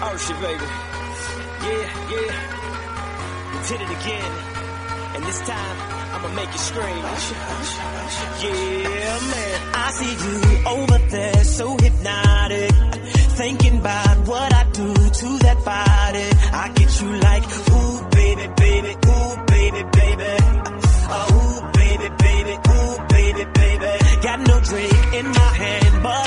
Oh shit, baby. Yeah. We did it again. And this time, I'ma make you scream. Yeah, man. I see you over there, so hypnotic. Thinking about what I do to that body. I get you like, ooh, baby, baby, ooh, baby, baby. Ooh, baby, baby, ooh, baby, baby. Got no drink in my hand, but